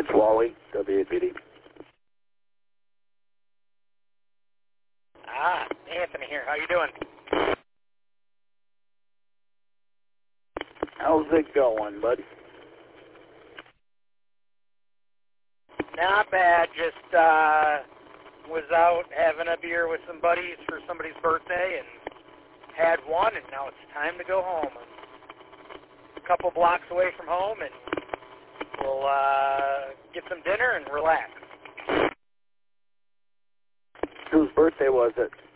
It's Wally, WAPD. Anthony here. How you doing? How's it going, buddy? Not bad. Just was out having a beer with some buddies for somebody's birthday and had one, and now it's time to go home. I'm a couple blocks away from home, and we'll get some dinner and relax. Whose birthday was it?